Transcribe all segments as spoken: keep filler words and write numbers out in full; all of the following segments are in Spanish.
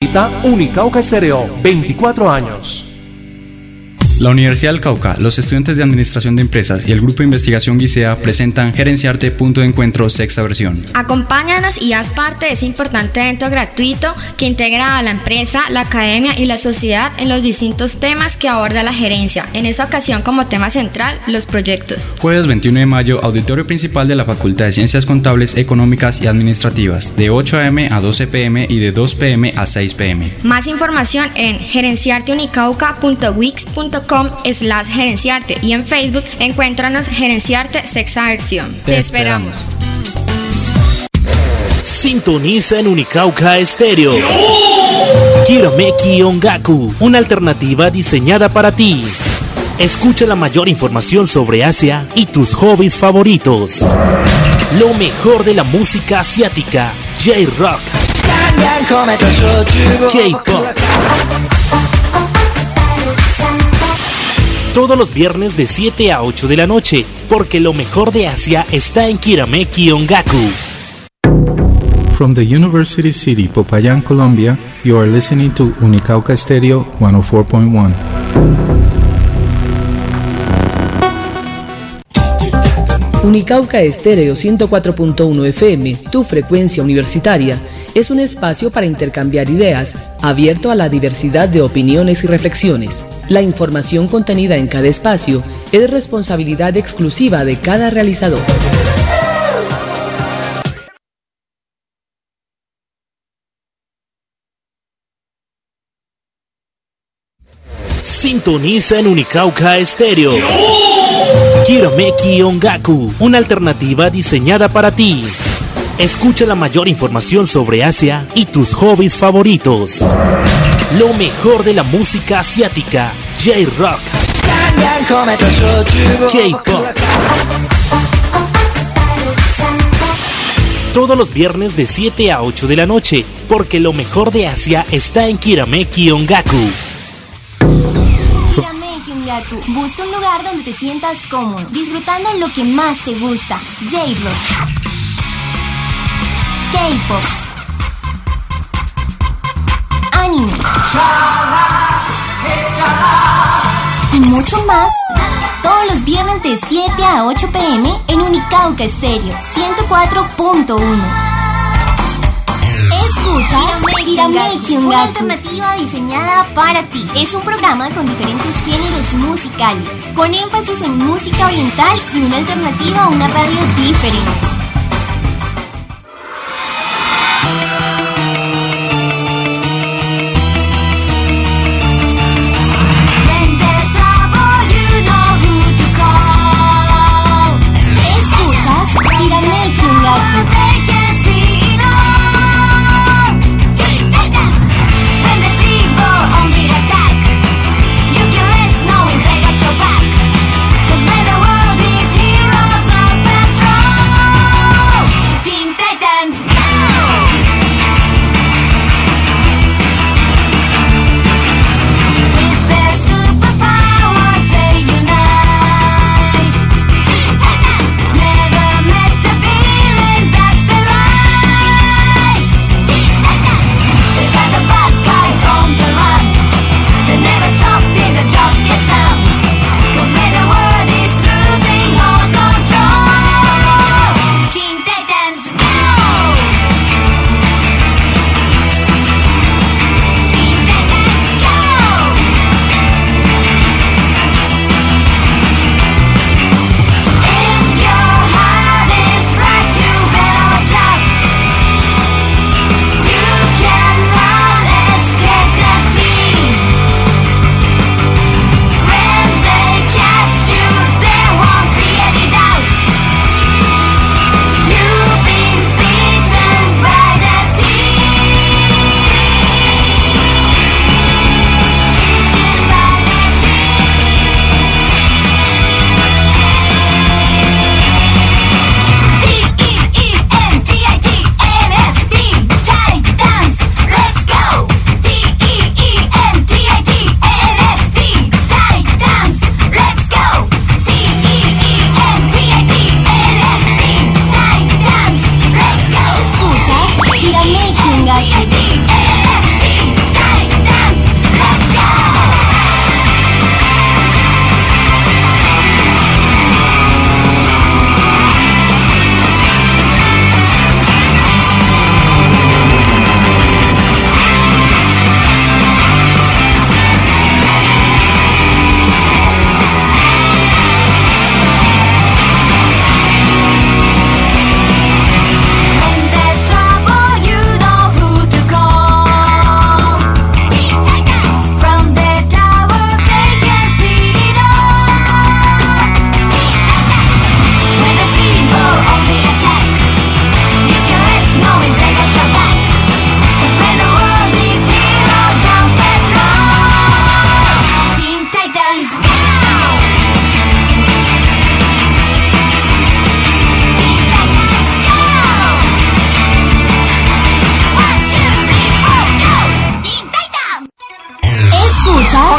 Visita Unicauca Estéreo, veinticuatro años. La Universidad del Cauca, los estudiantes de Administración de Empresas y el Grupo de Investigación Guisea presentan Gerenciarte Punto de Encuentro sexta versión. Acompáñanos y haz parte de ese importante evento gratuito que integra a la empresa, la academia y la sociedad en los distintos temas que aborda la gerencia. En esta ocasión como tema central, los proyectos. Jueves veintiuno de mayo, auditorio principal de la Facultad de Ciencias Contables, Económicas y Administrativas, de ocho a eme a doce pe eme y de dos pe eme a seis pe eme. Más información en gerenciarteunicauca punto wix punto com slash gerenciarte y en Facebook encuéntranos Gerenciarte sexta versión. Te, Te esperamos. Sintoniza en Unicauca Estéreo. Kirameki Ongaku, una alternativa diseñada para ti. Escucha la mayor información sobre Asia y tus hobbies favoritos. Lo mejor de la música asiática, J-Rock, K-Pop. Todos los viernes de siete a ocho de la noche, porque lo mejor de Asia está en Kirameki Ongaku. From the University City, Popayán, Colombia, you are listening to Unicauca Estéreo ciento cuatro punto uno. Unicauca Estéreo ciento cuatro punto uno efe eme, tu frecuencia universitaria, es un espacio para intercambiar ideas, abierto a la diversidad de opiniones y reflexiones. La información contenida en cada espacio es responsabilidad exclusiva de cada realizador. Sintoniza en Unicauca Estéreo. Kirameki Ongaku, una alternativa diseñada para ti. Escucha la mayor información sobre Asia y tus hobbies favoritos. Lo mejor de la música asiática, J-Rock, K-Pop. Todos los viernes de siete a ocho de la noche, porque lo mejor de Asia está en Kirameki Ongaku. Kirameki Ongaku. Busca un lugar donde te sientas cómodo, disfrutando lo que más te gusta. J-Rock, K-Pop, anime y mucho más. Todos los viernes de siete a ocho pe eme en Unicauca Estéreo ciento cuatro punto uno. Escuchas Kirameki Ongaku, una alternativa diseñada para ti. Es un programa con diferentes géneros musicales, con énfasis en música oriental y una alternativa a una radio diferente. Cause when the world is heroes of patrol.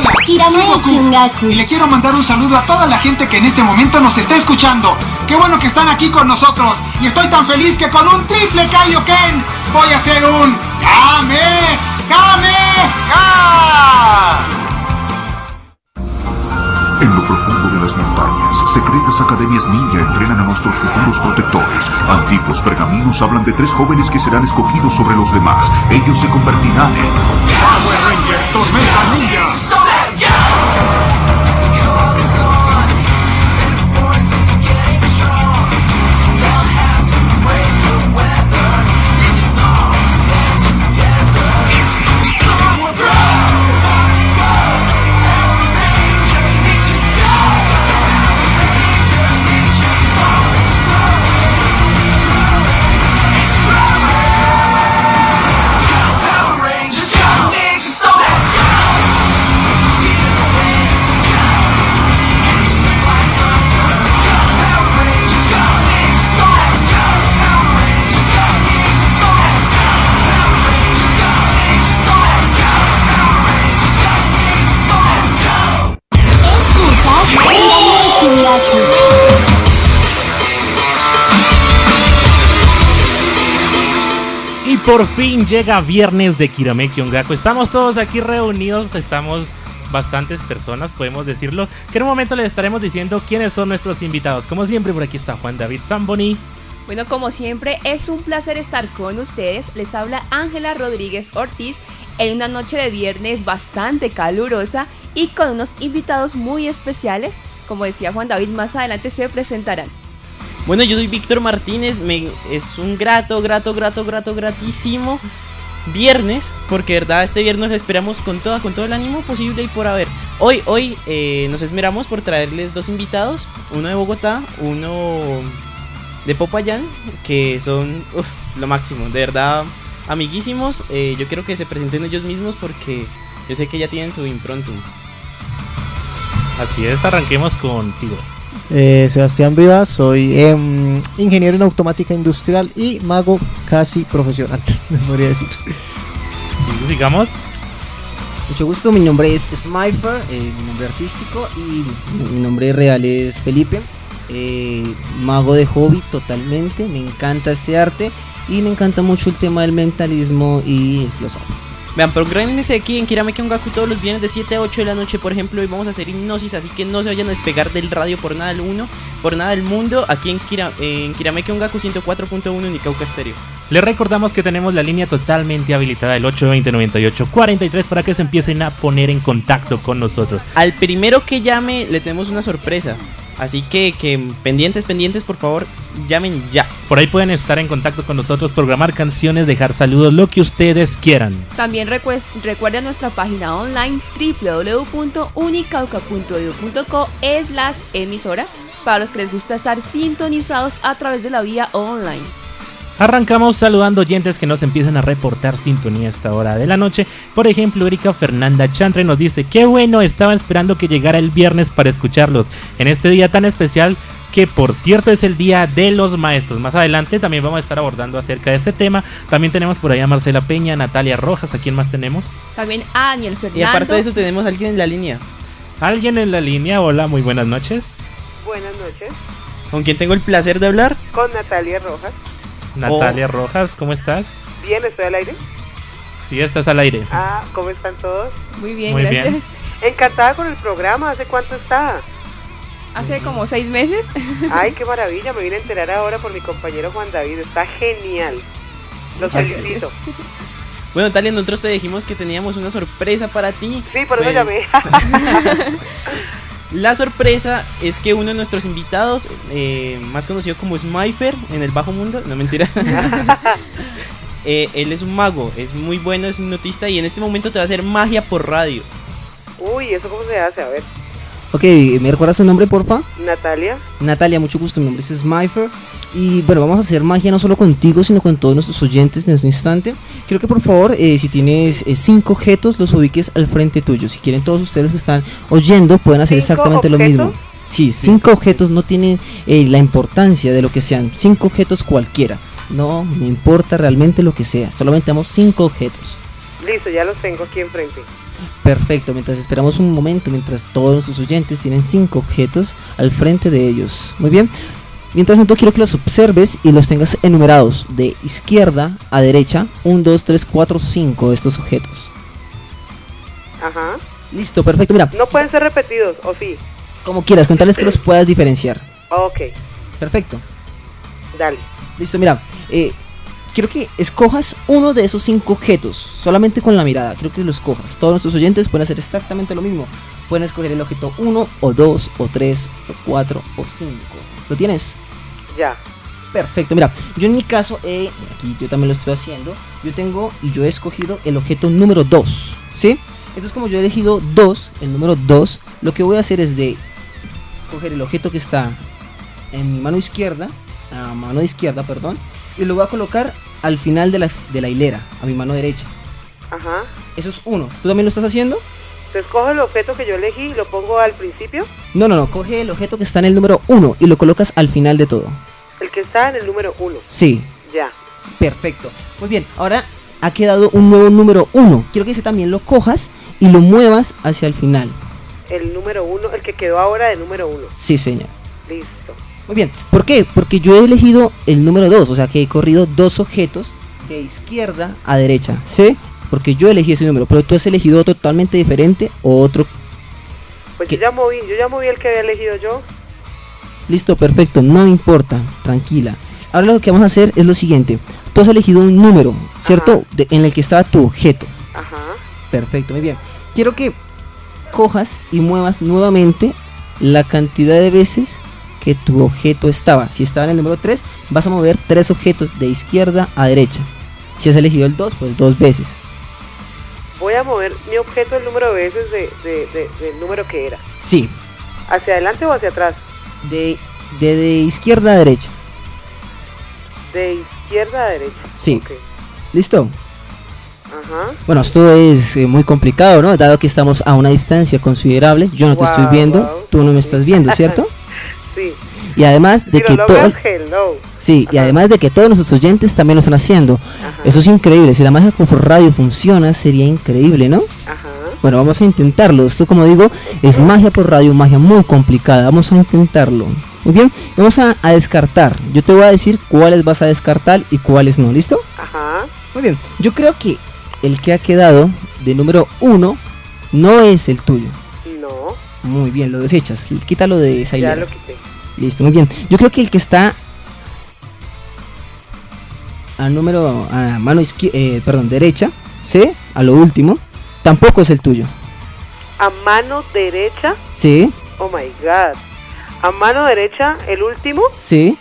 Hola, Kirame Kyungaku. y le quiero mandar un saludo a toda la gente que en este momento nos está escuchando. Qué bueno que están aquí con nosotros. Y estoy tan feliz que con un triple Kaioken voy a hacer un Kame Kame Ka. En lo profundo de las montañas, secretas academias ninja entrenan a nuestros futuros protectores. Antiguos pergaminos hablan de tres jóvenes que serán escogidos sobre los demás. Ellos se convertirán en Power Rangers Tormenta Ninja. Y por fin llega viernes de Kirame Kyungaku. Estamos todos aquí reunidos, estamos bastantes personas, podemos decirlo. Que en un momento les estaremos diciendo quiénes son nuestros invitados. Como siempre, por aquí está Juan David Zamboni. Bueno, como siempre, es un placer estar con ustedes. Les habla Ángela Rodríguez Ortiz en una noche de viernes bastante calurosa y con unos invitados muy especiales. Como decía Juan David, más adelante se presentarán. Bueno, yo soy Víctor Martínez, me, es un grato, grato, grato, grato, gratísimo viernes, porque de verdad este viernes lo esperamos con toda, con todo el ánimo posible y por haber. Hoy, hoy eh, nos esmeramos por traerles dos invitados, uno de Bogotá, uno de Popayán, que son uf, lo máximo, de verdad amiguísimos. Eh, yo quiero que se presenten ellos mismos porque yo sé que ya tienen su improntum. Así es, arranquemos contigo. Eh, Sebastián Vivas, soy eh, ingeniero en automática industrial y mago casi profesional, me podría decir. Sí, digamos. Mucho gusto, mi nombre es Smifer, eh, mi nombre artístico, y mi nombre real es Felipe, eh, mago de hobby totalmente, me encanta este arte y me encanta mucho el tema del mentalismo y el filosofía. Vean, prográmense aquí en Kirame Kyungaku todos los viernes de siete a ocho de la noche, por ejemplo, y vamos a hacer hipnosis, así que no se vayan a despegar del radio por nada del uno, por nada del mundo, aquí en, Kira, en Kirame Kyungaku ciento cuatro punto uno Unicauca Estéreo. Les recordamos que tenemos la línea totalmente habilitada, el ocho veinte, noventa y ocho, cuarenta y tres, para que se empiecen a poner en contacto con nosotros. Al primero que llame le tenemos una sorpresa. Así que, que pendientes, pendientes, por favor, llamen ya. Por ahí pueden estar en contacto con nosotros, programar canciones, dejar saludos, lo que ustedes quieran. También recu- recuerden nuestra página online doble u doble u doble u punto unicauca punto edu punto co slash emisora para los que les gusta estar sintonizados a través de la vía online. Arrancamos saludando oyentes que nos empiezan a reportar sintonía a esta hora de la noche. Por ejemplo, Erika Fernanda Chantre nos dice: qué bueno, estaba esperando que llegara el viernes para escucharlos en este día tan especial, que por cierto es el Día de los Maestros. Más adelante también vamos a estar abordando acerca de este tema. También tenemos por ahí a Marcela Peña, Natalia Rojas. ¿A quién más tenemos? También a Daniel Fernando. Y aparte de eso tenemos a alguien en la línea. ¿Alguien en la línea? Hola, muy buenas noches. Buenas noches. ¿Con quién tengo el placer de hablar? Con Natalia Rojas. Natalia oh. Rojas, ¿cómo estás? Bien, ¿estoy al aire? Sí, estás al aire. Ah, ¿cómo están todos? Muy bien, Muy gracias. Bien. Encantada con el programa, ¿hace cuánto está? Hace como seis meses. Ay, qué maravilla, me vine a enterar ahora por mi compañero Juan David, está genial. Los Muchas felicito. Gracias. Bueno, Natalia, nosotros te dijimos que teníamos una sorpresa para ti. Sí, por eso pues... llamé. La sorpresa es que uno de nuestros invitados, eh, más conocido como Smifer en el bajo mundo, no mentira, eh, él es un mago, es muy bueno, es hipnotista y en este momento te va a hacer magia por radio. Uy, ¿eso cómo se hace? A ver. Ok, ¿me recuerdas su nombre, porfa? Natalia. Natalia, mucho gusto, mi nombre es Smifer. Y bueno, vamos a hacer magia no solo contigo, sino con todos nuestros oyentes en este instante. Quiero que por favor, eh, si tienes eh, cinco objetos, los ubiques al frente tuyo. Si quieren todos ustedes que están oyendo, pueden hacer exactamente objetos? lo mismo. Sí, cinco objetos no tienen eh, la importancia de lo que sean. Cinco objetos cualquiera. No me importa realmente lo que sea. Solamente damos cinco objetos. Listo, ya los tengo aquí enfrente. Perfecto, mientras esperamos un momento, mientras todos nuestros oyentes tienen cinco objetos al frente de ellos. Muy bien. Mientras tanto quiero que los observes y los tengas enumerados de izquierda a derecha. uno, dos, tres, cuatro, cinco de estos objetos. Ajá. Listo, perfecto, mira. No pueden ser repetidos, ¿o sí? Como quieras, con tales que los puedas diferenciar. Ok. Perfecto. Dale. Listo, mira. Eh, quiero que escojas uno de esos cinco objetos, solamente con la mirada. Quiero que los escojas. Todos nuestros oyentes pueden hacer exactamente lo mismo. Pueden escoger el objeto uno, o dos, o tres, o cuatro, o cinco. ¿Lo tienes? Ya. Perfecto, mira, yo en mi caso, eh, aquí yo también lo estoy haciendo. Yo tengo y yo he escogido el objeto número dos, ¿sí? Entonces como yo he elegido dos, el número dos, lo que voy a hacer es de coger el objeto que está en mi mano izquierda, a mano izquierda, perdón, y lo voy a colocar al final de la, de la hilera, a mi mano derecha. Ajá. Eso es uno. ¿Tú también lo estás haciendo? Entonces cojo el objeto que yo elegí y lo pongo al principio. No, no, no, coge el objeto que está en el número uno y lo colocas al final de todo. El que está en el número uno. Sí. Ya. Perfecto. Muy bien, ahora ha quedado un nuevo número uno. Quiero que ese también lo cojas y lo muevas hacia el final. El número uno, el que quedó ahora de número uno. Sí, señor. Listo. Muy bien, ¿por qué? Porque yo he elegido el número dos, o sea que he corrido dos objetos de izquierda a derecha, ¿sí? Porque yo elegí ese número, pero tú has elegido otro totalmente diferente o otro. Pues yo ya moví, yo ya moví el que había elegido yo. Listo, perfecto, no importa, tranquila. Ahora lo que vamos a hacer es lo siguiente. Tú has elegido un número, ¿cierto? De, en el que estaba tu objeto. Ajá. Perfecto, muy bien. Quiero que cojas y muevas nuevamente la cantidad de veces que tu objeto estaba. Si estaba en el número tres, vas a mover tres objetos de izquierda a derecha. Si has elegido el dos, pues dos veces. Voy a mover mi objeto el número de veces de, de, de, del número que era. Sí. ¿Hacia adelante o hacia atrás? De, de, de izquierda a derecha. De izquierda a derecha. Sí. Okay. ¿Listo? Ajá. Bueno, esto es eh, muy complicado, ¿no? Dado que estamos a una distancia considerable. Yo no wow, te estoy viendo, wow. Tú no me estás viendo, ¿cierto? Sí. Y además de si que todos hello. Sí, Ajá. Y además de que todos nuestros oyentes también lo están haciendo. Ajá. Eso es increíble. Si la magia por radio funciona, sería increíble, ¿no? Ajá. Bueno, vamos a intentarlo. Esto, como digo, es magia por radio, magia muy complicada. Vamos a intentarlo. Muy bien, vamos a, a descartar. Yo te voy a decir cuáles vas a descartar y cuáles no, ¿listo? Ajá. Muy bien, yo creo que el que ha quedado de número uno no es el tuyo. No. Muy bien, lo desechas. Quítalo de esa hilera. Ya lo quité. Listo, muy bien. Yo creo que el que está a número a mano izquierda, eh, perdón, derecha, ¿sí? A lo último, tampoco es el tuyo. A mano derecha. Sí. Oh my god. A mano derecha, el último. Sí.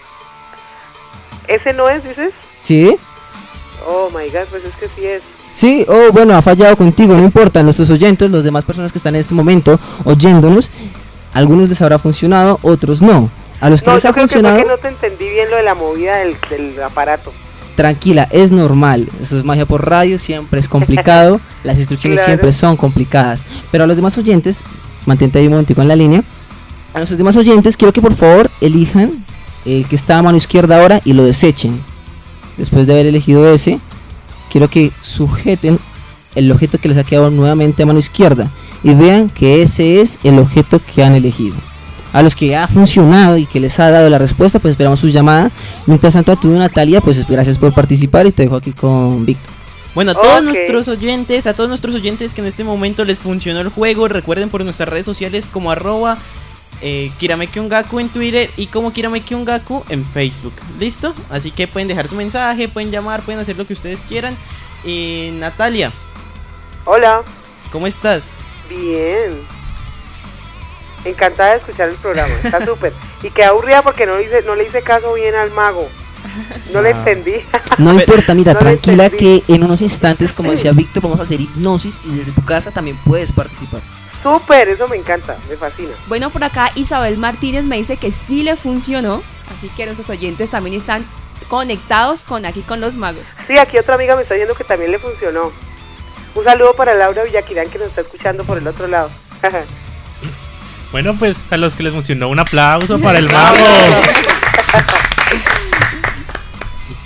¿Ese no es, dices? Sí. Oh my god, pues es que sí es. Sí, oh, bueno, ha fallado contigo, no importa. Nuestros oyentes, los demás personas que están en este momento oyéndonos, algunos les habrá funcionado, otros no. A los que no, les yo ha creo funcionado. Que fue que no te entendí bien lo de la movida del, del aparato. Tranquila, es normal. Eso es magia por radio, siempre es complicado. Las instrucciones claro. siempre son complicadas. Pero a los demás oyentes, mantente ahí un momentico en la línea. A nuestros demás oyentes, quiero que por favor elijan el que está a mano izquierda ahora y lo desechen. Después de haber elegido ese, quiero que sujeten el objeto que les ha quedado nuevamente a mano izquierda y vean que ese es el objeto que han elegido. A los que ha funcionado y que les ha dado la respuesta, pues esperamos su llamada. Mientras tanto, a tu Natalia, pues gracias por participar y te dejo aquí con Víctor. Bueno, a todos okay. nuestros oyentes, a todos nuestros oyentes que en este momento les funcionó el juego, recuerden por nuestras redes sociales como arroba eh, Kiramekyungaku en Twitter y como Kiramekyungaku en Facebook. ¿Listo? Así que pueden dejar su mensaje, pueden llamar, pueden hacer lo que ustedes quieran. Eh, Natalia. Hola. ¿Cómo estás? Bien. Encantada de escuchar el programa, está súper. Y quedé aburrida porque no le, hice, no le hice caso bien al mago. No ah. le entendí. No importa, mira, no tranquila que en unos instantes, como decía Víctor, vamos a hacer hipnosis y desde tu casa también puedes participar. Súper, eso me encanta, me fascina. Bueno, por acá Isabel Martínez me dice que sí le funcionó, así que nuestros oyentes también están conectados con aquí con los magos. Sí, aquí otra amiga me está diciendo que también le funcionó. Un saludo para Laura Villaquirán que nos está escuchando por el otro lado. Bueno, pues a los que les funcionó, un aplauso para el mago.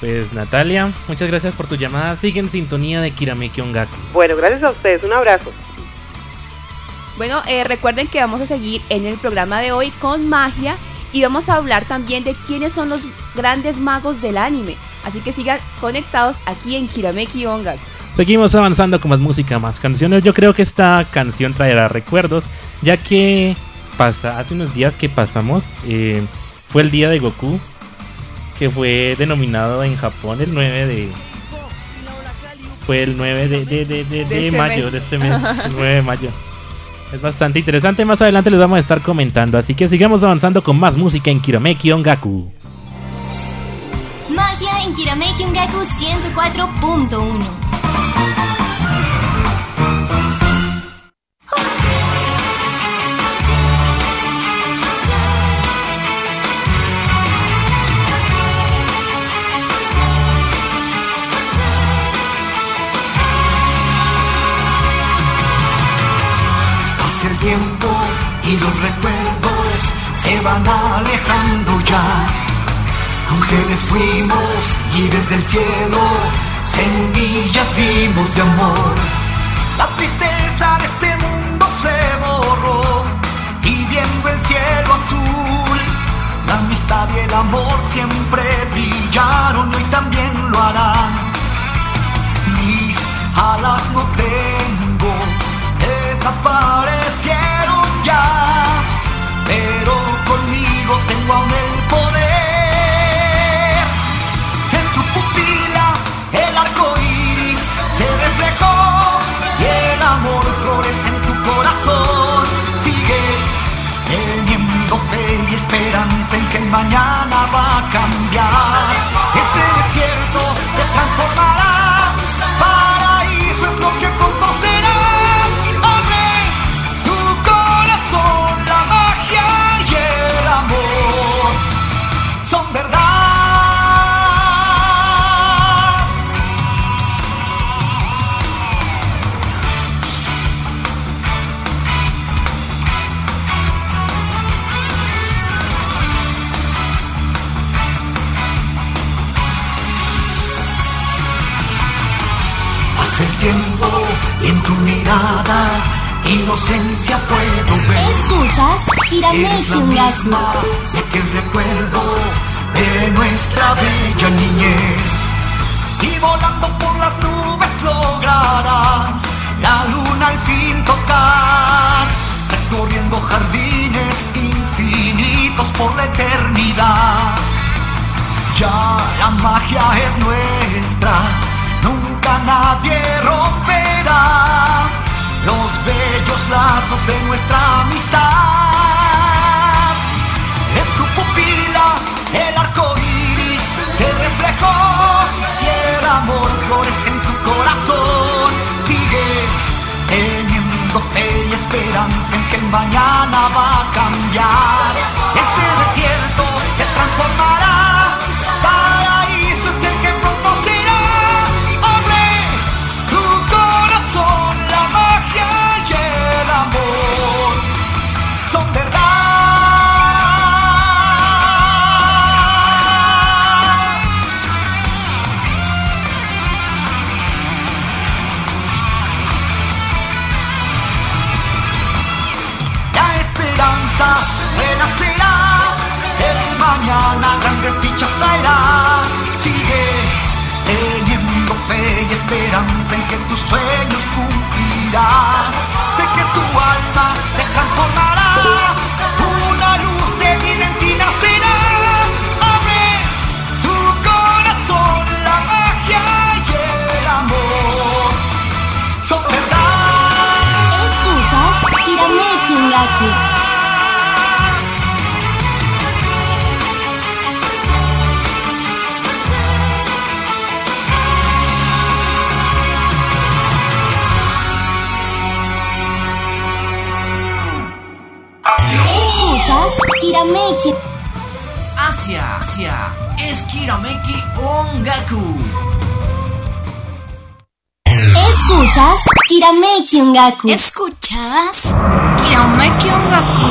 Pues Natalia, muchas gracias por tu llamada. Sigue en sintonía de Kirameki Ongaku. Bueno, gracias a ustedes, un abrazo. Bueno, eh, recuerden que vamos a seguir en el programa de hoy con magia y vamos a hablar también de quiénes son los grandes magos del anime. Así que sigan conectados aquí en Kirameki Ongaku. Seguimos avanzando con más música, más canciones. Yo creo que esta canción traerá recuerdos, ya que pasa hace unos días que pasamos, eh, fue el día de Goku, que fue denominado en Japón el nueve de... Fue el nueve de, de, de, de, de, de este mayo, mes. de este mes, el nueve de mayo. Es bastante interesante, más adelante les vamos a estar comentando, así que sigamos avanzando con más música en Kirameki Ongaku. Magia en Kirameki Ongaku ciento cuatro punto uno. Tiempo y los recuerdos se van alejando ya. Ángeles fuimos y desde el cielo semillas dimos de amor. La tristeza de este mundo se borró y viendo el cielo azul, la amistad y el amor siempre brillaron y hoy también lo harán. Mis alas no tengo, desaparecieron ya, pero conmigo tengo aún el poder. En tu pupila el arco iris se reflejó y el amor florece en tu corazón. Sigue teniendo fe y esperanza en que el mañana va a cambiar. Este desierto se transformará, paraíso es lo que pronto será. Son verdad. Hace tiempo en tu mirada inocencia puedo ver. Escuchas Kirameki Ongaku. Sé que recuerdo de nuestra bella niñez. Y volando por las nubes lograrás la luna al fin tocar, recorriendo jardines infinitos por la eternidad. Ya la magia es nuestra, nunca nadie romperá los bellos lazos de nuestra amistad. En tu pupila el arco iris se reflejó y el amor florece en tu corazón. Sigue teniendo fe y esperanza en que el mañana va a cambiar. Ese desierto se transformará, paraíso es el que pronto será. Abre tu corazón, la magia y el amor son verdad. La esperanza renacerá, el mañana grandes dichas traerá. Sigue teniendo fe y esperanza en que tus sueños cumplirás. Sé que tu alma se transformará, una luz de vida en ti nacerá. Abre tu corazón, la magia y el amor son verdad. Escuchas Kirameki Ongaku. Escuchas Kirameki. Asia, Asia, es Kirameki Ongaku. Escuchas Kirameki Ongaku. Escuchas Kirameki Ongaku.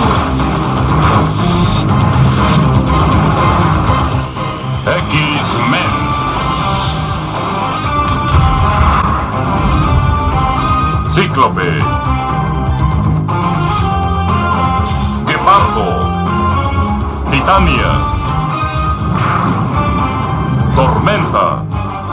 X-Men. Cíclope, Guepardo, Titania, Tormenta,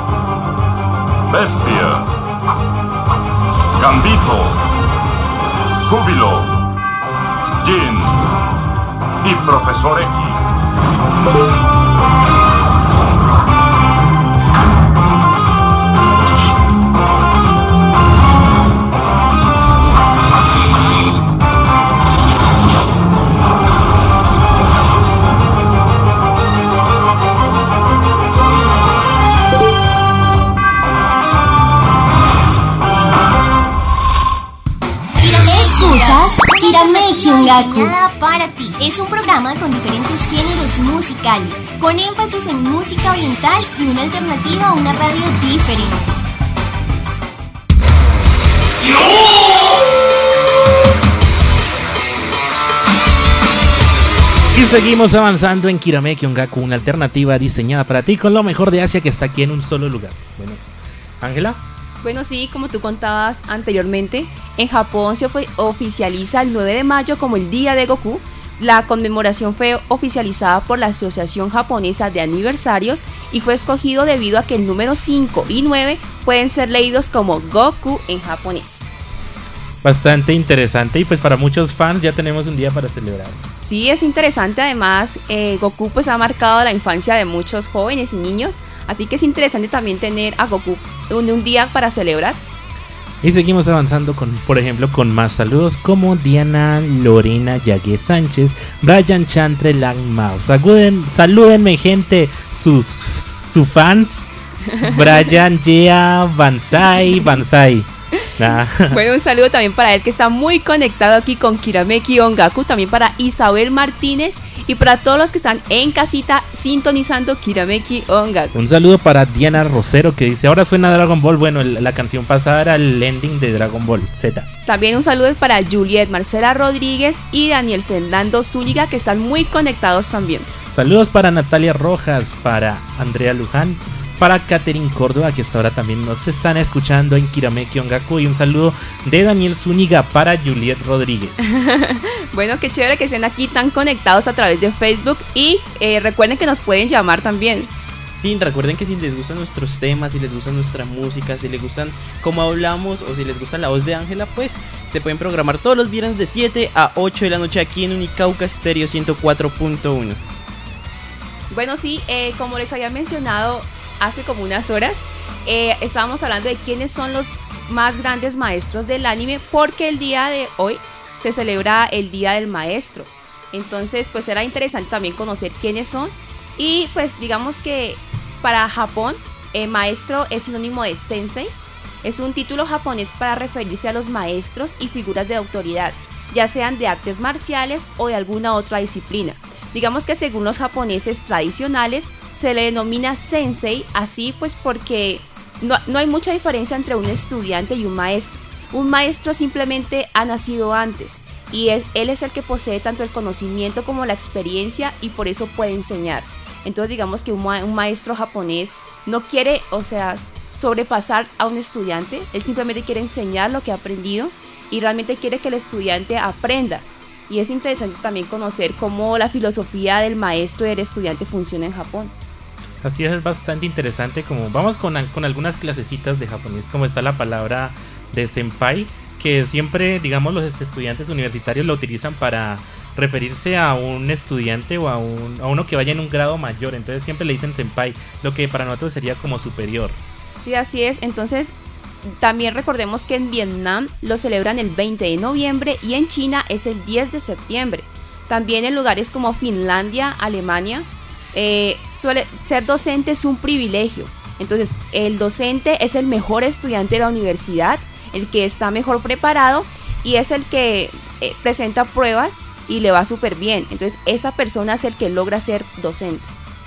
Bestia, Gambito, Júbilo, Jin y Profesor X. Kirameki Ongaku para ti es un programa con diferentes géneros musicales, con énfasis en música oriental y una alternativa a una radio diferente. Y seguimos avanzando en Kirameki Ongaku, una alternativa diseñada para ti con lo mejor de Asia que está aquí en un solo lugar. Bueno, Ángela. Bueno, sí, como tú contabas anteriormente, en Japón se oficializa el nueve de mayo como el Día de Goku. La conmemoración fue oficializada por la Asociación Japonesa de Aniversarios y fue escogido debido a que el número cinco y nueve pueden ser leídos como Goku en japonés. Bastante interesante y pues para muchos fans ya tenemos un día para celebrar. Sí, es interesante, además eh, Goku pues ha marcado la infancia de muchos jóvenes y niños, así que es interesante también tener a Goku un, un día para celebrar. Y seguimos avanzando con, por ejemplo, con más saludos como Diana Lorena Yagué Sánchez, Brian Chantre Lang Mao. Saluden, salúdenme gente, sus, sus fans, Brian Yea Banzai Banzai. Nah. Bueno, un saludo también para él que está muy conectado aquí con Kirameki Ongaku, también para Isabel Martínez y para todos los que están en casita sintonizando Kirameki Ongaku. Un saludo para Diana Rosero que dice, ahora suena Dragon Ball. Bueno, la canción pasada era el ending de Dragon Ball Z. También un saludo para Juliet Marcela Rodríguez y Daniel Fernando Zúñiga que están muy conectados también. Saludos para Natalia Rojas, para Andrea Luján, para Catherine Córdoba, que hasta ahora también nos están escuchando en Kirameki Ongaku, y un saludo de Daniel Zúñiga para Juliet Rodríguez. Bueno, qué chévere que estén aquí tan conectados a través de Facebook y eh, recuerden que nos pueden llamar también. Sí, recuerden que si les gustan nuestros temas, si les gusta nuestra música, si les gustan cómo hablamos o si les gusta la voz de Ángela, pues se pueden programar todos los viernes de siete a ocho de la noche aquí en Unicauca Stereo ciento cuatro punto uno. Bueno, sí, eh, como les había mencionado hace como unas horas, eh, estábamos hablando de quiénes son los más grandes maestros del anime, porque el día de hoy se celebra el Día del Maestro. Entonces pues era interesante también conocer quiénes son. Y pues digamos que para Japón, eh, maestro es sinónimo de sensei. Es un título japonés para referirse a los maestros y figuras de autoridad, ya sean de artes marciales o de alguna otra disciplina. Digamos que según los japoneses tradicionales se le denomina sensei así pues porque no, no hay mucha diferencia entre un estudiante y un maestro. Un maestro simplemente ha nacido antes y es, él es el que posee tanto el conocimiento como la experiencia y por eso puede enseñar. Entonces digamos que un, ma- un maestro japonés no quiere, o sea, sobrepasar a un estudiante, él simplemente quiere enseñar lo que ha aprendido y realmente quiere que el estudiante aprenda. Y es interesante también conocer cómo la filosofía del maestro y del estudiante funciona en Japón. Así es, es bastante interesante. Como vamos con, con algunas clasecitas de japonés, como está la palabra de senpai, que siempre, digamos, los estudiantes universitarios lo utilizan para referirse a un estudiante o a, un, a uno que vaya en un grado mayor. Entonces siempre le dicen senpai, lo que para nosotros sería como superior. Sí, así es. Entonces también recordemos que en Vietnam lo celebran el veinte de noviembre y en China es el diez de septiembre. También en lugares como Finlandia, Alemania, eh, suele ser docente es un privilegio. Entonces el docente es el mejor estudiante de la universidad, el que está mejor preparado y es el que eh, presenta pruebas y le va súper bien. Entonces esa persona es el que logra ser docente.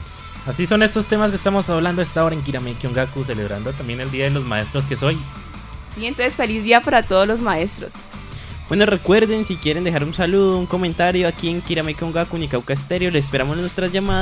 Así son estos temas que estamos hablando a esta hora en Kirameki Ongaku, celebrando también el Día de los Maestros que es hoy. Sí, entonces feliz día para todos los maestros. Bueno, recuerden, si quieren dejar un saludo, un comentario aquí en Kirameki Ongaku, Unicauca Stereo, les esperamos en nuestras llamadas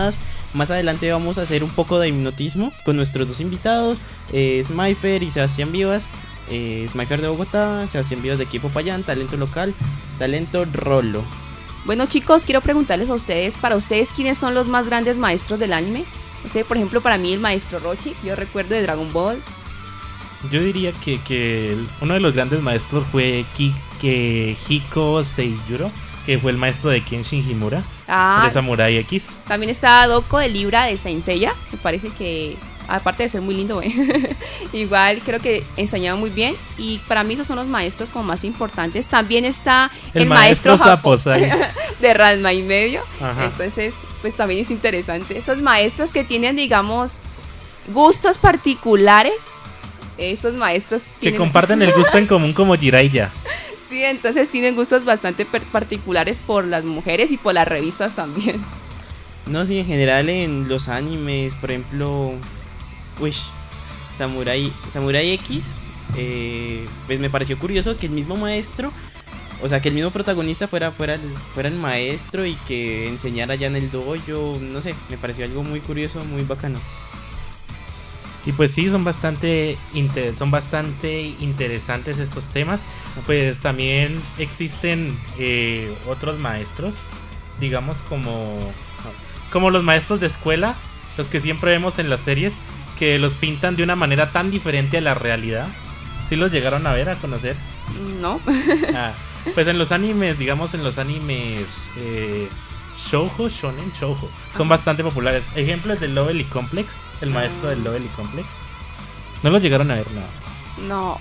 Más adelante vamos a hacer un poco de hipnotismo con nuestros dos invitados, eh, Smifer y Sebastián Vivas. eh, Smifer de Bogotá, Sebastián Vivas de aquí de Popayán, talento local, talento rolo. Bueno, chicos, quiero preguntarles a ustedes, para ustedes, ¿quiénes son los más grandes maestros del anime? No sé, por ejemplo, para mí el maestro Rochi, yo recuerdo de Dragon Ball. Yo diría que, que el- uno de los grandes maestros fue Ki- que Hiko Seiyuro, que fue el maestro de Kenshin Himura, Ah. de Samurai X. También está Doko de Libra de Saint Seiya, me parece que, aparte de ser muy lindo, ¿eh? igual creo que enseñaba muy bien. Y para mí esos son los maestros como más importantes. También está el, El maestro, maestro Japo- Saposai. de Ranma y medio. Ajá. Entonces, pues también es interesante. Estos maestros que tienen, digamos, gustos particulares. Estos maestros Que tienen... comparten el gusto en común como Jiraiya. Sí, entonces tienen gustos bastante per- particulares por las mujeres y por las revistas también. No, sí, en general en los animes, por ejemplo, uy, Samurai, Samurai X, eh, pues me pareció curioso que el mismo maestro, o sea, que el mismo protagonista fuera, fuera, el, fuera el maestro y que enseñara ya en el dojo, no sé, me pareció algo muy curioso, muy bacano. Y pues sí, son bastante, inter- son bastante interesantes estos temas. Pues también existen eh, otros maestros, digamos como, como los maestros de escuela, los que siempre vemos en las series, que los pintan de una manera tan diferente a la realidad. ¿Sí los llegaron a ver, a conocer? No. Ah, pues en los animes, digamos en los animes eh, shoujo, shonen, shoujo, son bastante populares. Ejemplos del Lovely Complex, el maestro del Lovely Complex. ¿No lo llegaron a ver? No. No.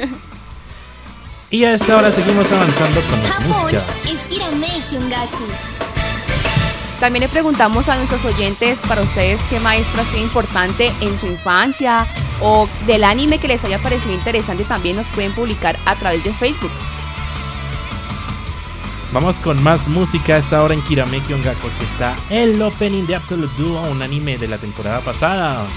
Y a esta hora seguimos avanzando con la música. También le preguntamos a nuestros oyentes, para ustedes, qué maestro ha sido importante en su infancia o del anime que les haya parecido interesante. También nos pueden publicar a través de Facebook. Vamos con más música a esta hora en Kirameki Ongaku, que está el opening de Absolute Duo, un anime de la temporada pasada.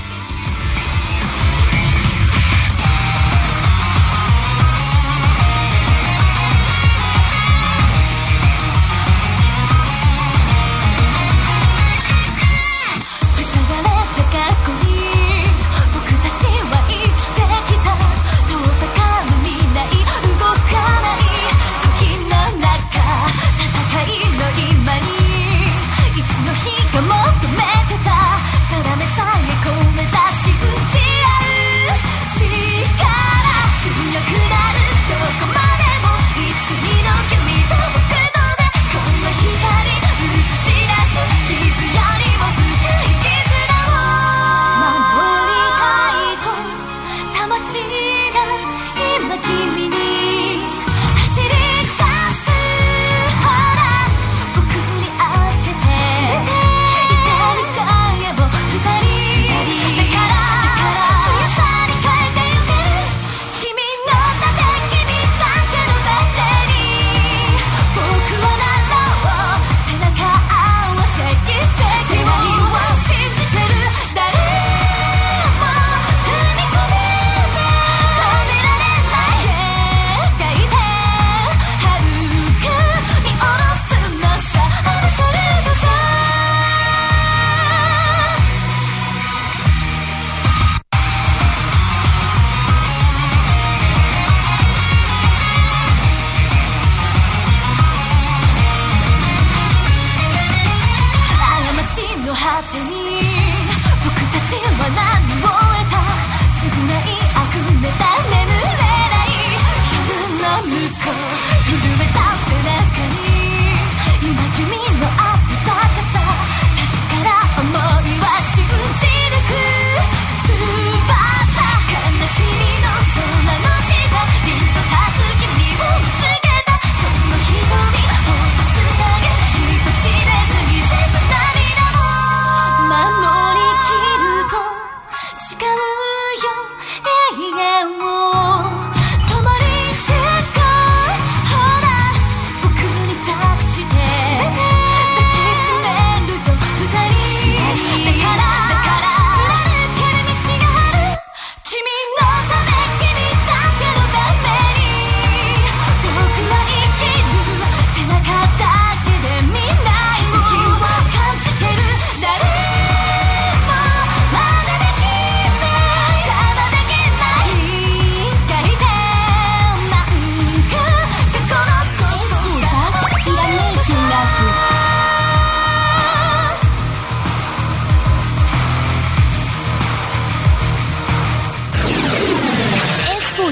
「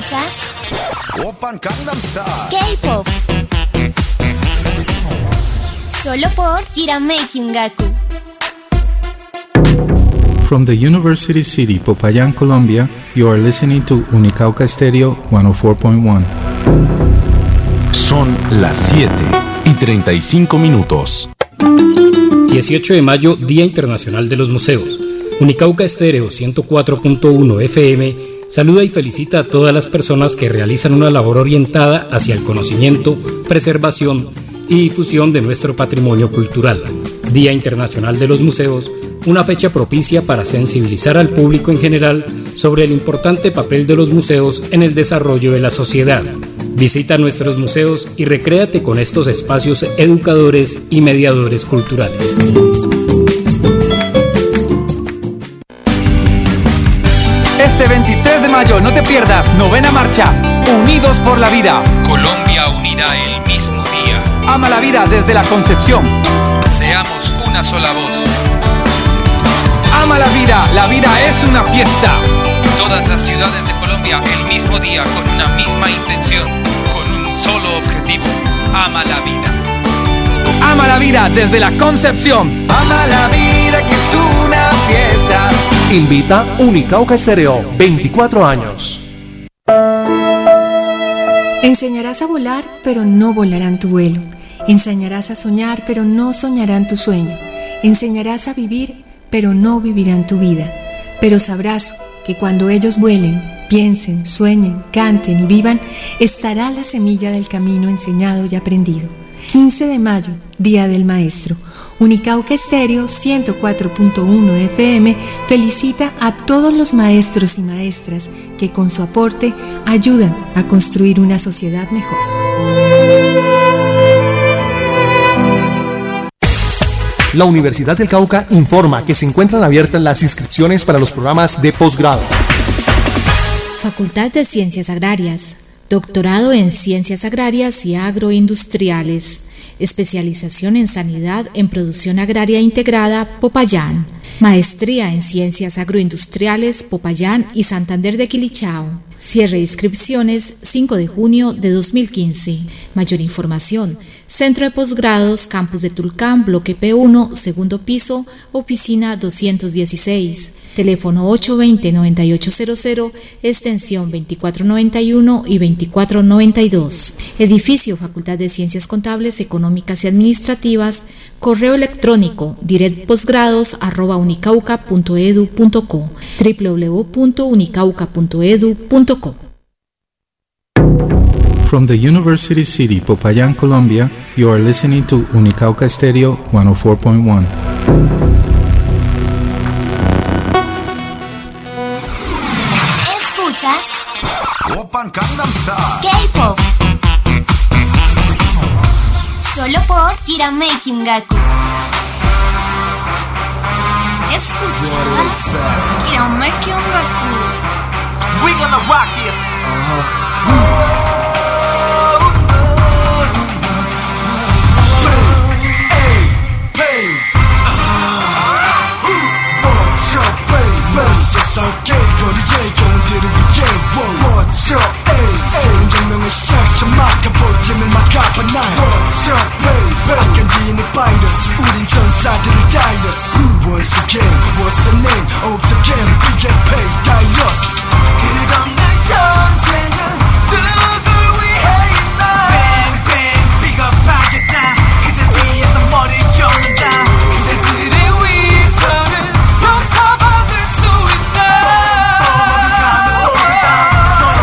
¿Escuchas? K-pop. Solo por Kirameki Ungaku. From the University City, Popayán, Colombia, you are listening to Unicauca Stereo ciento cuatro punto uno. Son las siete y treinta y cinco minutos. dieciocho de mayo, Día Internacional de los Museos. Unicauca Stereo ciento cuatro punto uno F M saluda y felicita a todas las personas que realizan una labor orientada hacia el conocimiento, preservación y difusión de nuestro patrimonio cultural. Día Internacional de los Museos, una fecha propicia para sensibilizar al público en general sobre el importante papel de los museos en el desarrollo de la sociedad. Visita nuestros museos y recréate con estos espacios educadores y mediadores culturales. Este veintitrés de mayo no te pierdas novena marcha Unidos por la Vida. Colombia unirá el mismo día. Ama la vida desde la concepción. Seamos una sola voz. Ama la vida, la vida es una fiesta. Todas las ciudades de Colombia el mismo día con una misma intención, con un solo objetivo. Ama la vida. Ama la vida desde la concepción. Ama la vida que es una fiesta. Invita Unicauca Stereo, veinticuatro años. Enseñarás a volar, pero no volarán tu vuelo. Enseñarás a soñar, pero no soñarán tu sueño. Enseñarás a vivir, pero no vivirán tu vida. Pero sabrás que cuando ellos vuelen, piensen, sueñen, canten y vivan, estará la semilla del camino enseñado y aprendido. quince de mayo, Día del Maestro. Unicauca Stereo ciento cuatro punto uno F M felicita a todos los maestros y maestras que con su aporte ayudan a construir una sociedad mejor. La Universidad del Cauca informa que se encuentran abiertas las inscripciones para los programas de posgrado. Facultad de Ciencias Agrarias, Doctorado en Ciencias Agrarias y Agroindustriales, Especialización en Sanidad en Producción Agraria Integrada, Popayán, Maestría en Ciencias Agroindustriales, Popayán y Santander de Quilichao. Cierre de inscripciones cinco de junio de dos mil quince. Mayor información: Centro de Posgrados, Campus de Tulcán, Bloque P uno, segundo piso, oficina doscientos dieciséis. Teléfono ocho dos cero, nueve ocho cero cero, extensión veinticuatro noventa y uno y veinticuatro noventa y dos. Edificio Facultad de Ciencias Contables, Económicas y Administrativas. Correo electrónico directposgrados arroba unicauca punto edu punto co, w w w punto unicauca punto edu punto co. From the University City, Popayán, Colombia, you are listening to Unicauca Stereo ciento cuatro punto uno. ¿Escuchas? K-pop. Solo por Kirameki Ungaku. ¿Escuchas? Kirameki Ungaku. We gonna rock this. 세상계 거리의 영웅들을 위해 What's up, ayy 새로운 정명의 시작 좀 막아볼 팀을 막아봐 날 What's up, baby 악한 네 바이러스 우린 전사들의 다이러스 Once again, what's the name of the game We get paid, 다이러스 끝없는 전쟁은 누굴 위해 있나 Bang, bang, 비겁하겠다 그대 뒤에서 머리 겨눈다 그대들의 위선을 용서받을 수 있다 모두 가면서 오르다 너를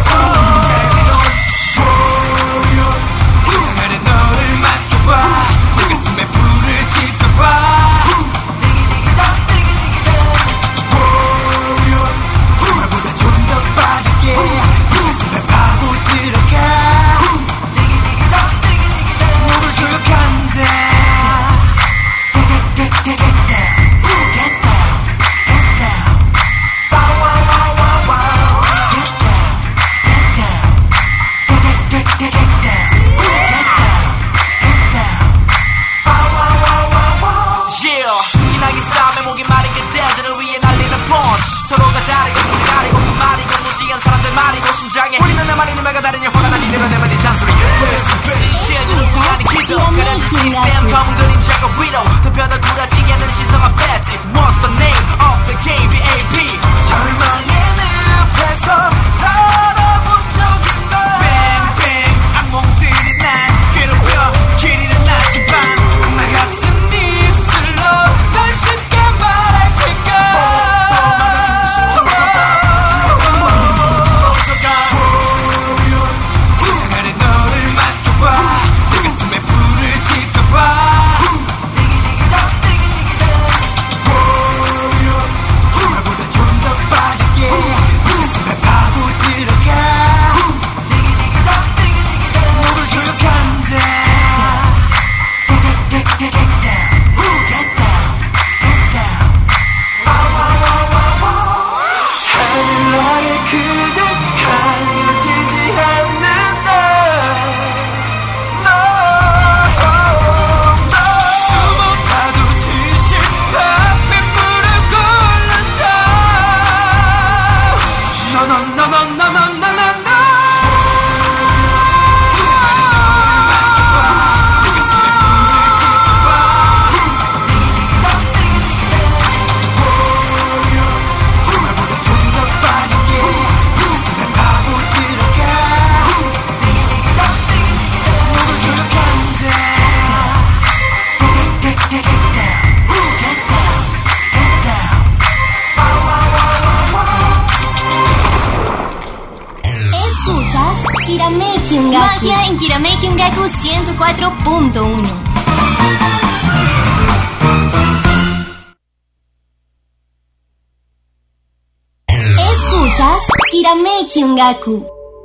보여 하늘에 너를 맡겨봐 내 가슴에 불을 지펴봐 디기디기다 디기디기다 보여 나보다 좀 더 빠르게 Mekiungaku. 검은 그림자가 위로 덮여도 굴하지 않는 신성한 배지. What's the name of the game? B A P. 절망의 늪에서 살아본 적 있나? Bang bang 악몽들이 날 괴롭혀 길이는 나지만 악마 같은 입술로 날 쉽게 말할 테니까. 지나가는 너를 맡겨봐. 내 가슴에 불을 지펴봐. 정말보다 좀 더 빠르게 내 가슴에 파고 들어가. 너를 조력한다. Get down, get down, get down, get down. 하늘 아래 그대 가려지지 않는다. No, no. 숨어 파도지실 앞에 무릎 꿇는다. No, no, no, no, no, no, no, no, no. 내 가슴에 불을 지펴봐. 정말보다 좀 더 빠르게 내 가슴에 파고 들어가. 너를 조력한다. Get, get, get, get down, get down, get down. Escuchas Kiramekiungaku. Magia en Kiramekiungaku ciento cuatro punto uno. Escuchas Kiramekiungaku.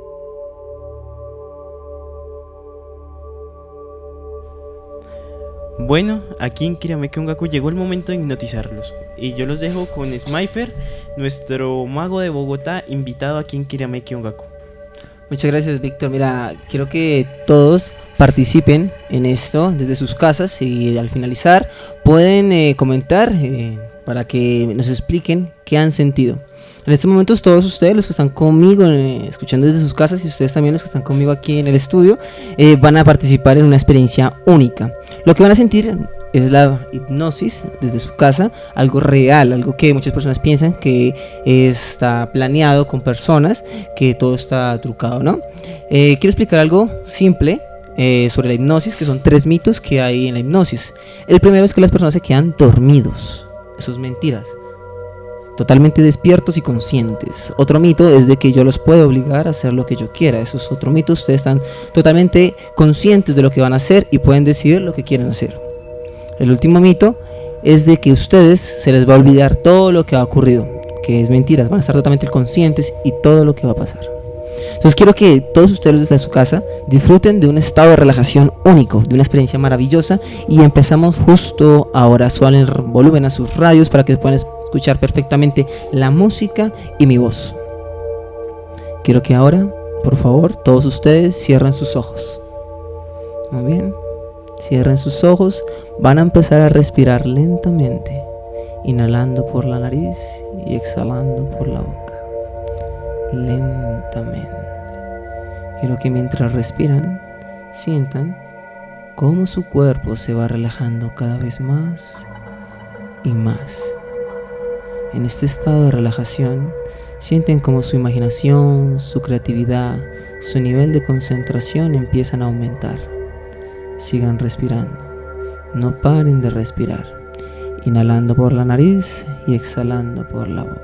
Bueno, aquí en Kiramekiungaku llegó el momento de hipnotizarlos. Y yo los dejo con Smifer, nuestro mago de Bogotá, invitado aquí en Kiramekiungaku. Muchas gracias, Víctor. Mira, quiero que todos participen en esto desde sus casas y al finalizar pueden eh, comentar eh, para que nos expliquen qué han sentido. En estos momentos todos ustedes, los que están conmigo eh, escuchando desde sus casas, y ustedes también los que están conmigo aquí en el estudio, eh, van a participar en una experiencia única. Lo que van a sentir es la hipnosis desde su casa, algo real, algo que muchas personas piensan que está planeado con personas, que todo está trucado, ¿no? Eh, quiero explicar algo simple eh, sobre la hipnosis, que son tres mitos que hay en la hipnosis. El primero es que las personas se quedan dormidos. Eso es mentiras. Totalmente despiertos y conscientes. Otro mito es de que yo los puedo obligar a hacer lo que yo quiera. Eso es otro mito. Ustedes están totalmente conscientes de lo que van a hacer y pueden decidir lo que quieren hacer. El último mito es de que a ustedes se les va a olvidar todo lo que ha ocurrido, que es mentiras. Van a estar totalmente conscientes y todo lo que va a pasar. Entonces quiero que todos ustedes desde su casa disfruten de un estado de relajación único, de una experiencia maravillosa, y empezamos justo ahora. Suelen el volumen a sus radios para que puedan escuchar perfectamente la música y mi voz. Quiero que ahora, por favor, todos ustedes cierren sus ojos. Muy bien, cierren sus ojos. Van a empezar a respirar lentamente, inhalando por la nariz y exhalando por la boca. Lentamente. Quiero que mientras respiran, sientan cómo su cuerpo se va relajando cada vez más y más. En este estado de relajación, sienten cómo su imaginación, su creatividad, su nivel de concentración empiezan a aumentar. Sigan respirando. No paren de respirar. Inhalando por la nariz y exhalando por la boca.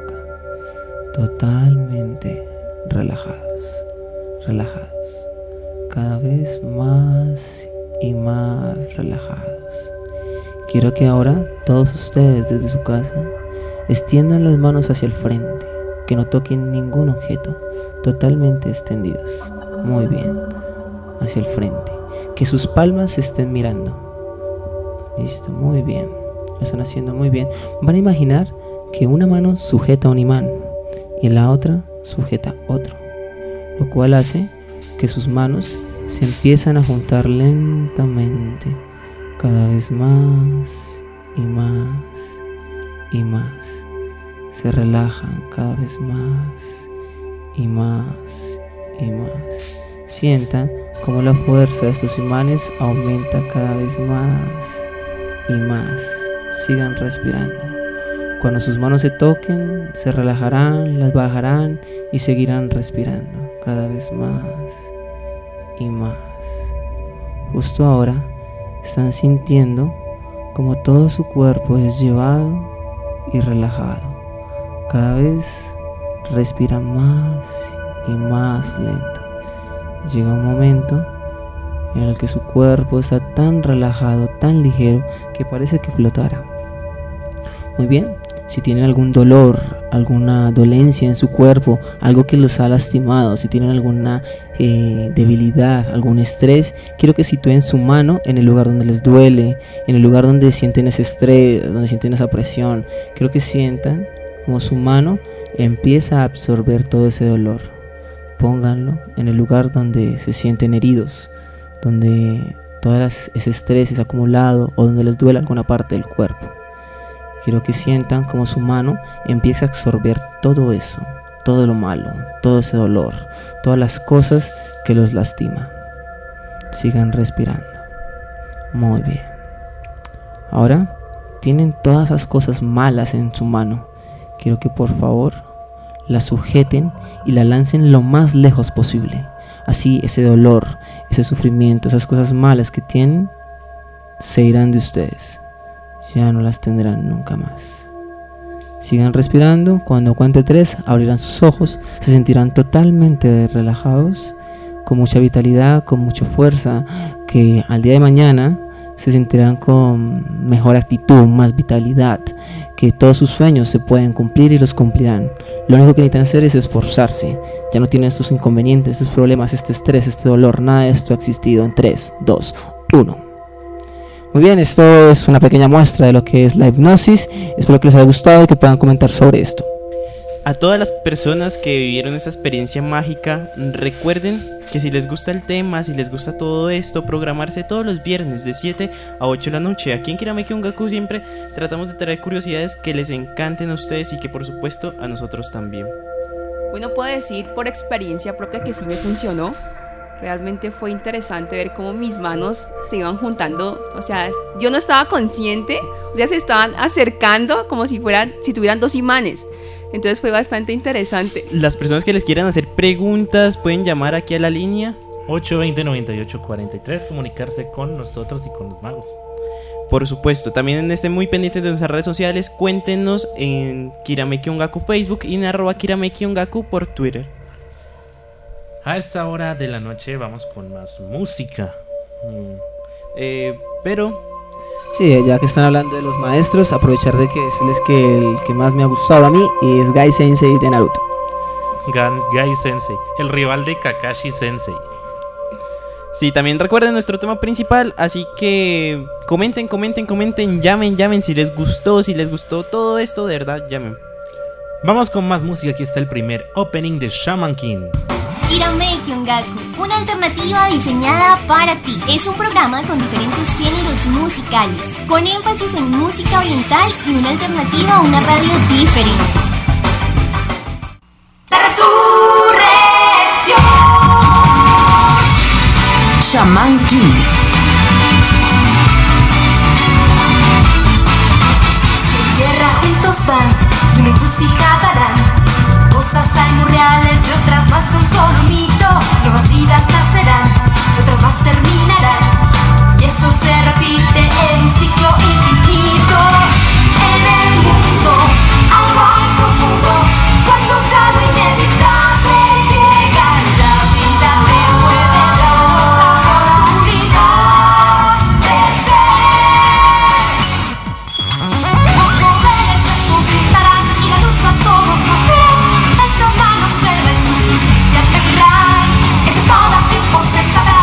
Totalmente relajados, relajados, cada vez más y más relajados. Quiero que ahora todos ustedes desde su casa extiendan las manos hacia el frente, que no toquen ningún objeto, totalmente extendidos. Muy bien, hacia el frente, que sus palmas se estén mirando. Listo, muy bien, lo están haciendo muy bien. Van a imaginar que una mano sujeta un imán y la otra sujeta otro, lo cual hace que sus manos se empiezan a juntar lentamente, cada vez más y más y más. Se relajan cada vez más y más y más. Sientan como la fuerza de estos imanes aumenta cada vez más y más. Sigan respirando. Cuando sus manos se toquen, se relajarán, las bajarán y seguirán respirando cada vez más y más. Justo ahora están sintiendo como todo su cuerpo es llevado y relajado. Cada vez respiran más y más lento. Llega un momento en el que su cuerpo está tan relajado, tan ligero, que parece que flotara. Muy bien, si tienen algún dolor, alguna dolencia en su cuerpo, algo que los ha lastimado, si tienen alguna eh, debilidad, algún estrés, quiero que sitúen su mano en el lugar donde les duele, en el lugar donde sienten ese estrés, donde sienten esa presión. Quiero que sientan como su mano empieza a absorber todo ese dolor. Pónganlo en el lugar donde se sienten heridos, donde todo ese estrés es acumulado o donde les duele alguna parte del cuerpo. Quiero que sientan como su mano empieza a absorber todo eso, todo lo malo, todo ese dolor, todas las cosas que los lastiman. Sigan respirando. Muy bien. Ahora tienen todas esas cosas malas en su mano. Quiero que por favor la sujeten y la lancen lo más lejos posible. Así ese dolor, ese sufrimiento, esas cosas malas que tienen se irán de ustedes. Ya no las tendrán nunca más. Sigan respirando. Cuando cuente tres, abrirán sus ojos, se sentirán totalmente relajados, con mucha vitalidad, con mucha fuerza, que al día de mañana se sentirán con mejor actitud, más vitalidad, que todos sus sueños se pueden cumplir y los cumplirán. Lo único que necesitan hacer es esforzarse. Ya no tienen estos inconvenientes, estos problemas, este estrés, este dolor. Nada de esto ha existido. En tres, dos, uno. Muy bien, esto es una pequeña muestra de lo que es la hipnosis. Espero que les haya gustado y que puedan comentar sobre esto. A todas las personas que vivieron esta experiencia mágica, recuerden que si les gusta el tema, si les gusta todo esto, programarse todos los viernes de siete a ocho de la noche. Aquí en Kirameki Ongaku siempre tratamos de traer curiosidades que les encanten a ustedes y que por supuesto a nosotros también. Bueno, puedo decir por experiencia propia que sí me funcionó. Realmente fue interesante ver cómo mis manos se iban juntando. O sea, yo no estaba consciente, o sea, se estaban acercando como si fueran, si tuvieran dos imanes. Entonces fue bastante interesante. Las personas que les quieran hacer preguntas pueden llamar aquí a la línea ocho dos cero, nueve ocho cuatro tres, comunicarse con nosotros y con los magos. Por supuesto, también estén muy pendientes de nuestras redes sociales. Cuéntenos en Kirameki Ongaku Facebook y en arroba Kirameki Ongaku por Twitter. A esta hora de la noche vamos con más música. Mm. Eh, pero... Sí, ya que están hablando de los maestros, aprovechar de que decirles que el que más me ha gustado a mí es Gai Sensei de Naruto. Gai Sensei, el rival de Kakashi Sensei. Sí, también recuerden nuestro tema principal, así que comenten, comenten, comenten, llamen, llamen si les gustó, si les gustó todo esto, de verdad, llamen. Vamos con más música, aquí está el primer opening de Shaman King. Kirameki Ongaku, una alternativa diseñada para ti. Es un programa con diferentes géneros musicales, con énfasis en música oriental y una alternativa a una radio diferente. La resurrección. Shaman King. En tierra juntos van, y una encrucijada darán. Cosas hay muy reales y otras más son solo un mito. Nuevas vidas nacerán, otras más terminarán. Y eso se repite en un ciclo infinito. En el mundo algo hay profundo. Cuando ya lo inevitable llega, la vida me puede dar otra oportunidad de ser. Los poderes se conquistarán y la luz a todos nos verá. El shaman observa en su justicia tendrá. Esa espada que posee sabrá.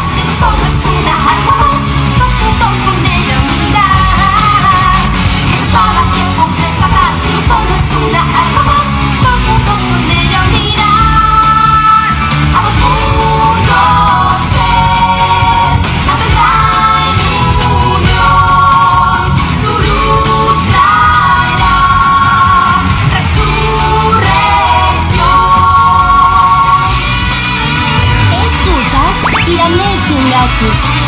Kyungaku.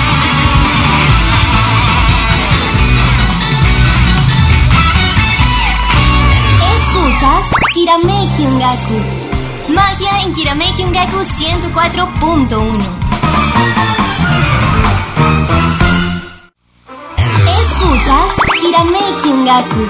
Escuchas Kirame Kyungaku. Magia en Kirame Kyungaku ciento cuatro punto uno. Escuchas Kirame Kyungaku.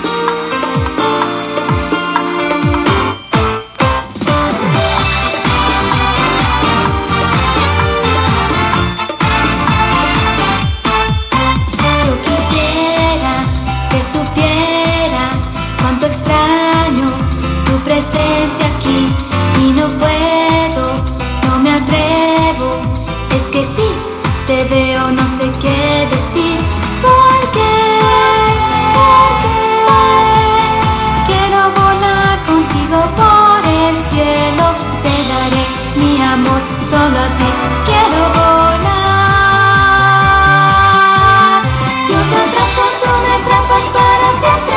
Yo quisiera que supieras cuánto extraño tu presencia aquí y no puedo, no me atrevo. Es que si te veo no sé qué decir. ¿Por qué? ¿Por qué? Quiero volar contigo por el cielo. Te daré mi amor solo a ti. Quiero volar. Yo te atrapo, tú me atrapas para siempre.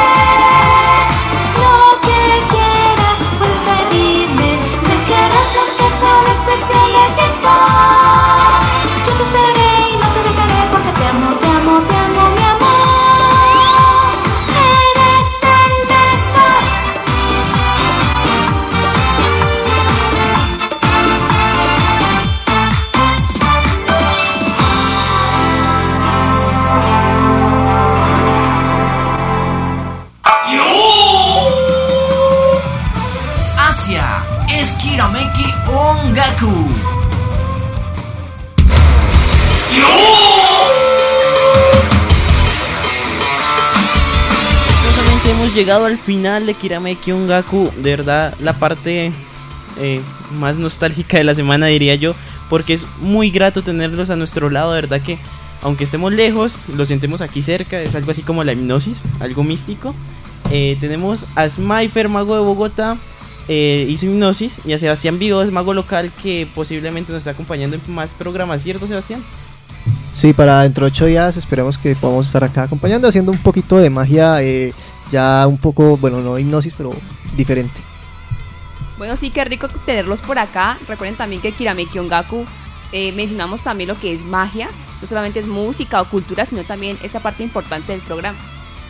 Lo que quieras puedes pedirme. Me querrás lo que solo es cuestión de tiempo. Yo te esperaré y no te dejaré porque te amo, te amo, te amo, mi amor. Eres el mejor. Asia es Kirameki Ongaku. Justamente hemos llegado al final de Kirameki Ongaku. De verdad, la parte eh, más nostálgica de la semana, diría yo, porque es muy grato tenerlos a nuestro lado. De verdad que, aunque estemos lejos, los sentimos aquí cerca. Es algo así como la hipnosis, algo místico. Eh, tenemos a Smifer, mago de Bogotá, eh, hizo hipnosis, y a Sebastián Vivas, mago local, que posiblemente nos está acompañando en más programas, ¿cierto, Sebastián? Sí, para dentro de ocho días esperemos que podamos estar acá acompañando, haciendo un poquito de magia, eh, ya un poco, bueno, no hipnosis, pero diferente. Bueno, sí, qué rico tenerlos por acá. Recuerden también que Kirameki Ongaku eh, mencionamos también lo que es magia. No solamente es música o cultura, sino también esta parte importante del programa.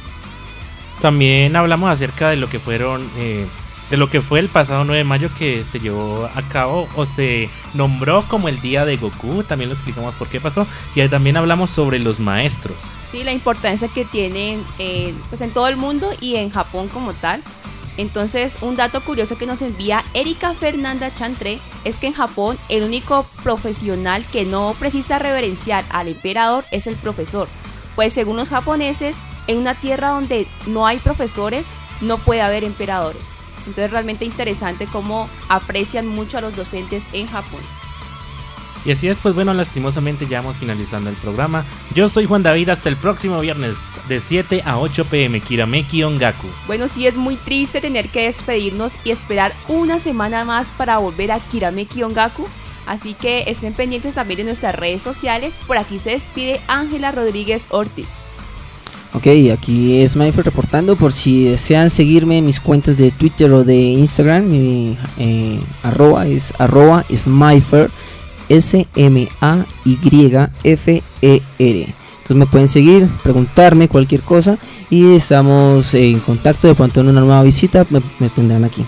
También hablamos acerca de lo que fueron eh, de lo que fue el pasado nueve de mayo, que se llevó a cabo o se nombró como el día de Goku. También lo explicamos por qué pasó, y ahí también hablamos sobre los maestros. Sí, la importancia que tienen eh, pues en todo el mundo y en Japón como tal. Entonces, un dato curioso que nos envía Erika Fernanda Chantré es que en Japón el único profesional que no precisa reverenciar al emperador es el profesor. Pues según los japoneses, en una tierra donde no hay profesores, no puede haber emperadores. Entonces, realmente interesante cómo aprecian mucho a los docentes en Japón. Y así es, pues bueno, lastimosamente ya vamos finalizando el programa. Yo soy Juan David, hasta el próximo viernes de siete a ocho pm, Kirameki Ongaku. Bueno, sí, es muy triste tener que despedirnos y esperar una semana más para volver a Kirameki Ongaku. Así que estén pendientes también de nuestras redes sociales. Por aquí se despide Ángela Rodríguez Ortiz. Ok, aquí es Smifer reportando. Por si desean seguirme en mis cuentas de Twitter o de Instagram, mi eh, arroba es arroba Smifer, S M A Y F E R. Entonces me pueden seguir, preguntarme cualquier cosa y estamos en contacto. De pronto en una nueva visita me, me tendrán aquí.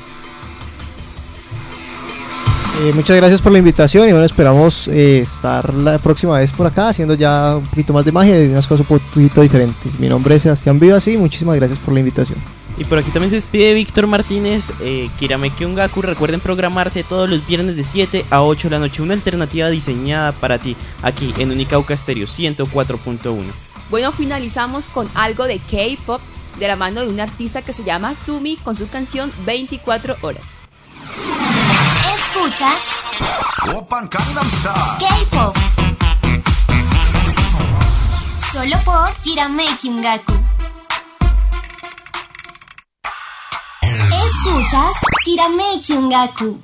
Eh, muchas gracias por la invitación y bueno, esperamos eh, estar la próxima vez por acá haciendo ya un poquito más de magia y unas cosas un poquito diferentes. Mi nombre es Sebastián Vivas y muchísimas gracias por la invitación. Y por aquí también se despide Víctor Martínez, eh, Kirameki Ongaku. Recuerden programarse todos los viernes de siete a ocho de la noche, una alternativa diseñada para ti, aquí en Unicauca Stereo ciento cuatro punto uno. Bueno, finalizamos con algo de K-pop de la mano de un artista que se llama Sumi con su canción veinticuatro horas. Escuchas K-pop solo por Kirameki Ongaku. Escuchas Kirameki Ongaku.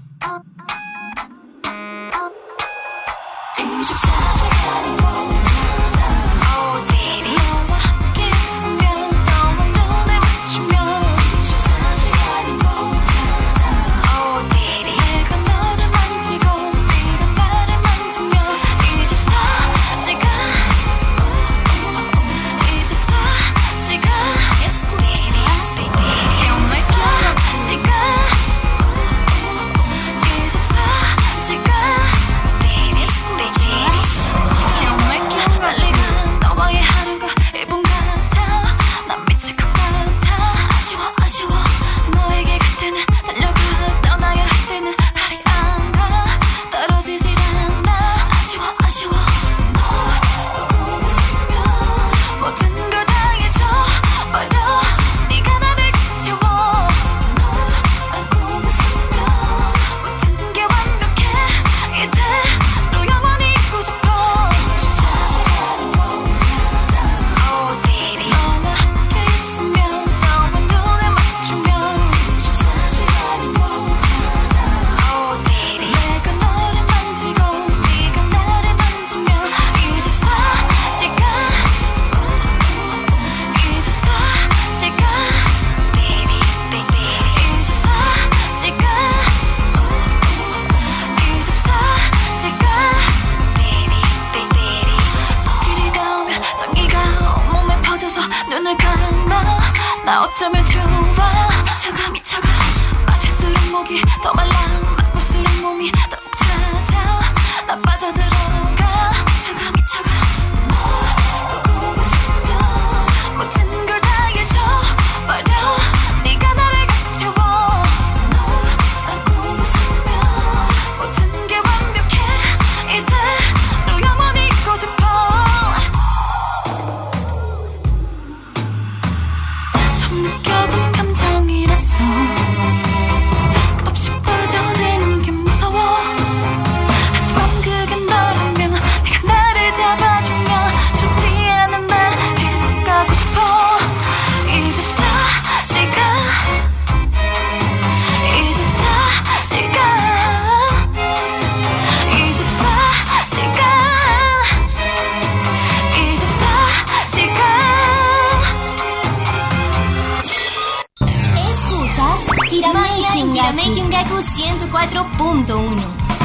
눈을 감아 나 어쩌면 좋아 미쳐가 미쳐가 마실수록 목이 더 말라 맛볼수록 몸이 더욱 찾아 나 빠져들어가 미쳐가 미쳐가 보고 있으면 모든 걸 다 잊어버려 네가 나를 감춰워 널 안고 있으면 모든 게 완벽해 이대로 영원히 있고 싶어 처음 느껴본 감정이라서 끝없이 빠져드는 게 무서워 하지만 그게 너라면 내가 나를 잡아주면 두렵지 않은 날 계속 가고 싶어 이십사 시간 이십사 시간 이십사 시간 이십사 시간 Escuchas Kiramaking Kiramaking Gaku ciento cuatro punto uno.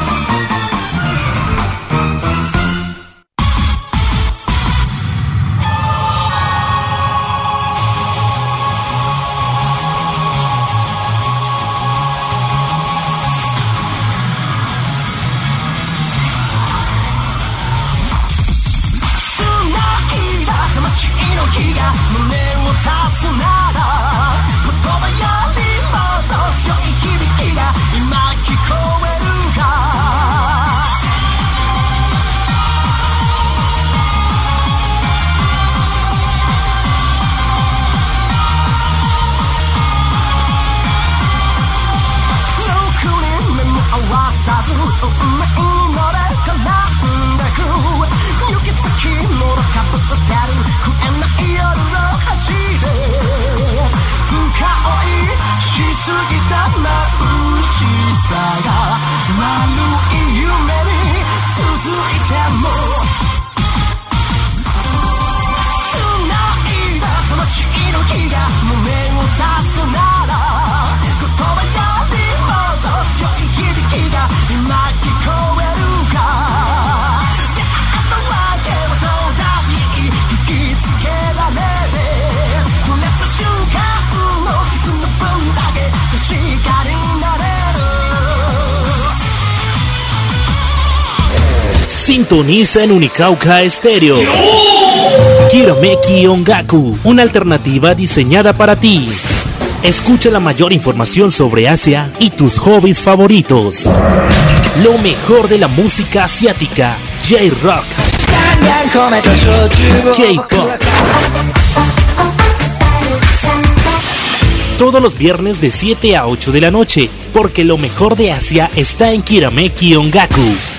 繋いだ魂の火が胸を刺すなら言葉よりもっと強い響きが今聞こえるかろくにん目も合わさず運命のれ絡んでく行き先もろかぶってる食えない夜の端で深追いしすぎた眩しさが悪い夢に続いても繋いだ魂の火が胸を刺すなら言葉よりもっと強い響きが今聞こえるか出会ったわけはどうだっていい引きつけられて触れた瞬間の傷の分だけ確かになれる Sintoniza en Unicauca Estéreo. Kirameki Ongaku, una alternativa diseñada para ti. Escucha la mayor información sobre Asia y tus hobbies favoritos. Lo mejor de la música asiática, J-Rock, K-Pop. Todos los viernes de siete a ocho de la noche, porque lo mejor de Asia está en Kirameki Ongaku.